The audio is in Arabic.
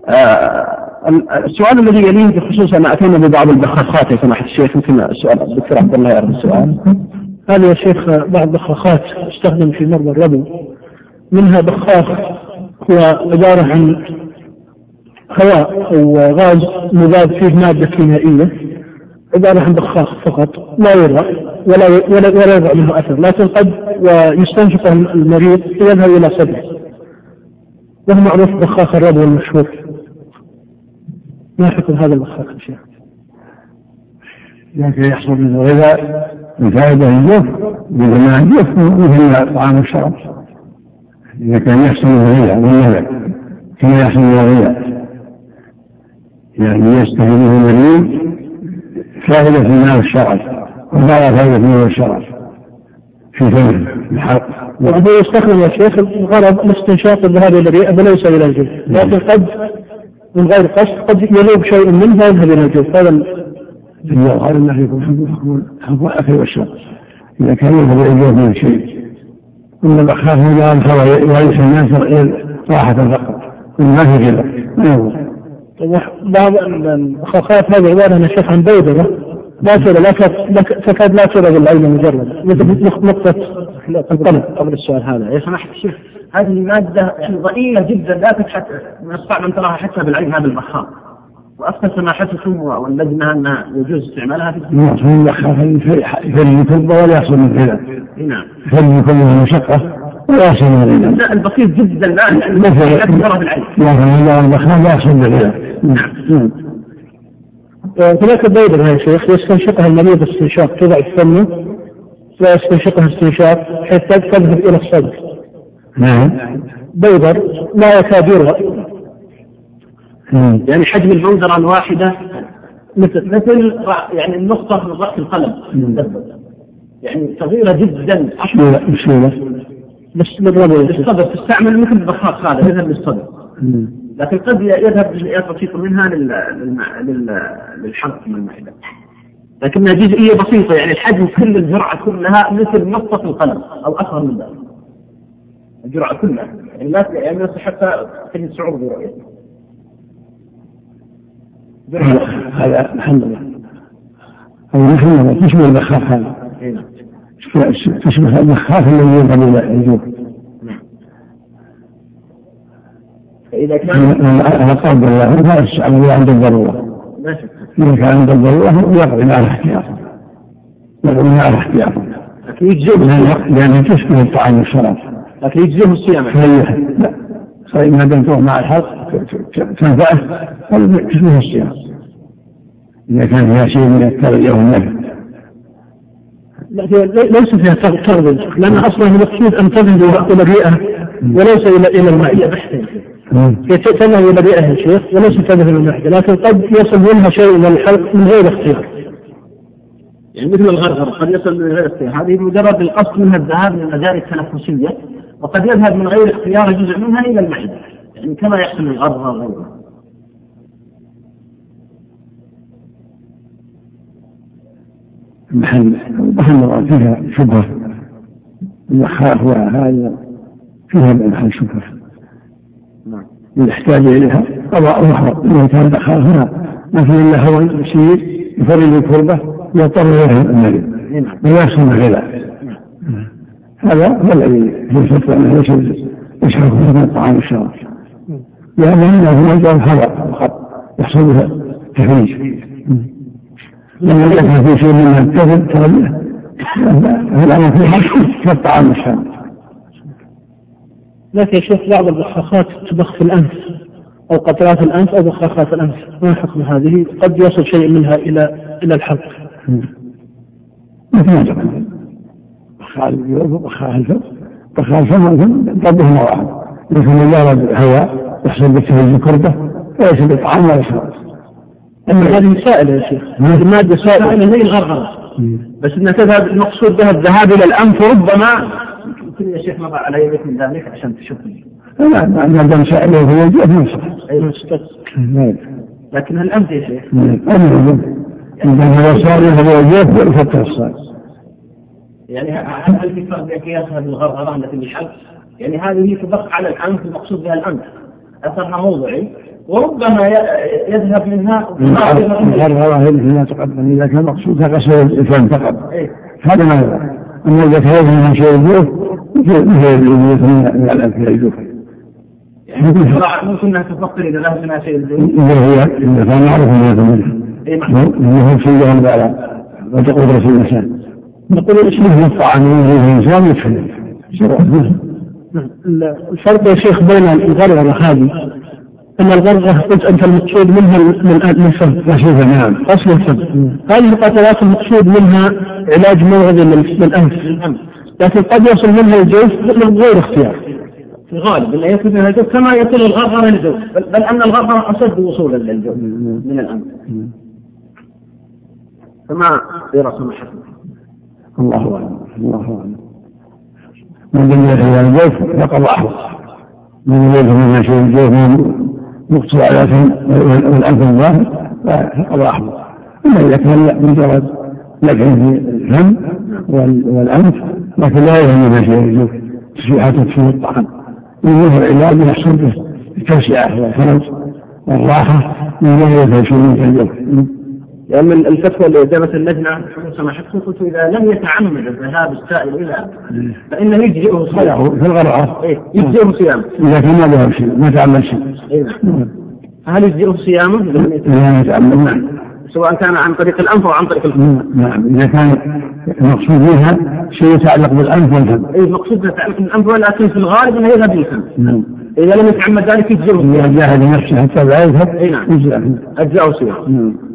السؤال الذي يليه بخصوص أن أتينا ببعض البخاخات يا سماحة الشيخ، يمكن السؤال الدكتور عبد الله يعرف السؤال. هذا يا شيخ بعض البخاخات تستخدم في مرضى الربو، منها بخاخ هو عبارة عن هواء أو غاز مذاب فيه مادة كيميائية، عبارة عن بخاخ فقط لا يرى ولا يضع منه أثر، لكن قد ويستنشقه المريض يذهب إلى صدره، وهو معروف بخاخ الربو المشهور. ما حكم هذا البخاخ يا شيخ؟ لكن يحصل من الغذاء وفائدة الجوف بجماعة الجوف مثل طعام الشراب، إذا كان يحصل من الغذاء والنبع كما يحصل من الغذاء، يعني يستفيد منه المريض فائدة في ماء الشراب ولا فائدة في ماء الشراب في فم الحلق. وهو يستخدم يا شيخ الغرض الاستنشاق الذهاب إلى الرئة وليس إلى الجوف، لكن قد من غير قصد قد يذوب شيء منه ويذهب إلى الجوف. هذا الظاهر أنه يكون حكم الأكل والشرب إذا كان يذهب إلى الجوف من شيء، إن بخاخ هذا الهواء ويعيش الناس راحة فقط ما في غيره ما يضر. بعض البخاخات هذه عبارة عن شيخ عن بيضة لا تكاد لا ترى بالعين مجرد، مثل نقطة القلم. قبل السؤال هذا يا سماحة الشيخ، هذه المادة يعني ضئيلة جدا لا تكاد نستطيع أن تراها حتى بالعين هذا البخاخ، وأفتى سماحتكم واللجنة أن يجوز استعمالها في البخاخ يفرج كله ولا يحصل من كذا. نعم يفرج كله مشقة ولا يحصل من كذا. لا البسيط جدا لا ترى بالعين. لكن البخاخ لا يحصل من كذا. نعم. هناك بيضة يا شيخ يستنشقها المريض استنشاق تضع في فمه ويستنشقها استنشاق حيث تذهب إلى الصدر. نعم. بيضة لا يكاد يرى، يعني حجم البودرة الواحدة مثل يعني النقطة من رأس القلم، يعني صغيرة جدا. للصدر تستعمل مثل البخاخ هذا يذهب للصدر، لكن قد يذهب جزئيات بسيطة منها للحلق من المعدة، لكنها جزئية بسيطة، يعني الحجم كل الجرعة كلها مثل نقطة القلم أو أصغر من ذلك الجرعة كلها، يعني لا يعني حتى تجد صعوبة برؤيته. هذا الحمد لله تشبه البخاخ هذا، تشبه البخاخ الذي يذهب إلى الجوف. فإذا كان أنا قابل الله لا يستعمل عند الضرورة، إذا كان عند الضرورة يقضي على احتياطه، لكن يجزئه لأنه تشبه الطعام والشراب، لكن يجزئه الصيام. لا صحيح ما دام تروح مع الحلق تنفعه ولا تشبه الصيام إذا كان فيها شيء من التغذية والنفع. ليس فيها تغذية، لأن أصلا المقصود أن تذهب إلى الرئة وليس إلى المعدة بحثا. تذهب إلى الرئة يا شيخ وليس تذهب إلى المعدة، لكن قد يصل منها شيء من الحلق من غير اختيار، يعني مثل الغرغر قد يصل من غير اختيار. هذه مجرد القصد منها الذهاب من المجاري التنفسية، وقد يذهب من غير اختيار جزء منها إلى المعدة، يعني كما يحصل الغرغر وغيره. محل فيها شبهة البخاخ وهذا فيها محل شبهة يحتاج إليها قضاء أخرى. إذا كان بخاخ ما فيه إلا هو يسير يفرج الكربة يضطر إليه المريض ويحصل غذاء. هذا هو الذي يستطيع أنه يشرب من الطعام والشراب، لأنه هو مجرد هواء فقط يحصل بها تفريج. لما يكون في شيء منها التغذية فالأمر في حق كالطعام والشراب. لكن يا شيخ بعض البخاخات تبخ في الأنف أو قطرات الأنف أو بخاخات الأنف، ما حكم هذه؟ قد يصل شيء منها إلى الحلق. ما في مجرد بخاخ الفم طبه واحد، لكن مجرد هواء يحصل بالتهيج كربة وليس بالطعام ولا شراب. أما هذه سائلة يا شيخ، هذه مادة سائلة زي الغرغرة، بس إنها تذهب المقصود بها الذهاب إلى الأنف، ربما يمكن يا شيخ مضى علي بيت من ذلك عشان تشوفني. لا ما دام سائلة هو جاء نصح. لكن الأنف يا شيخ. عندما صار هو جاء يفتح الصائل. يعني هل في فرق قياسها بالغرغرة التي بالحلق؟ يعني هذه تضخ على الأنف المقصود بها الأنف، أثرها موضعي وربما يذهب منها الغرغرة لا تقدم إذا كان مقصودها غسل الفم فقط هذا ما يرى. أما إذا كان منها شيء الجوف مثل من الأنف إلى الجوف ممكن أنها تفكر إذا ذهب منها شيء الجوف إذا كان معروف منها إنه في جانب على وتقدر في المسان نقول اسمه الطعام من الإنسان يفهم الفرق يا شيخ بين الغرغرة هذه أن الغرغرة قلت أنت المقصود منها من الفم غسل الفم هذه القطرات المقصود منها علاج موعظي للأنف لكن قد يصل منها الجوف من غير اختيار في الغالب أنه يصل منها الجوف كما يصل الغرغرة للجوف بل أن الغرغرة أشد وصولا للجوف من الأنف فما يرى سمحته الله أعلم من لم يدخل الجوف فقد أحوط من لم يدخل من شيء الجوف مقصود على والأنف الظاهر فقد أحوط إلا إذا كان مجرد لكن في الفم والأنف لكن لا يهم من شيء الجوف حتى تشوف الطعام ويظهر العلاج يحصل به التوسعة والفرج والراحة من غير يفشل من الجوف. لأن الفتوى اللي قدمت اللجنة سمحتكم قلت إذا لم يتعمد الذهاب السائل إلى فإنه يجزئه صيامه في الغرعة يجزئه صيامه إذا كان ما ذهب شيء ما تعمل شيء فهل يجزئه صيامه إذا يتعمل نعم سواء كان عن طريق الأنف أو عن طريق الفم نعم إذا كان المقصود منها شيء يتعلق بالأنف والفم المقصود يتعلق بالأنف ولكن في الغالب أنه يذهب بالفم إذا لم يتعمد ذلك يجزئه إذا جاهد نفسه حتى لا يذهب يجزئه صيامه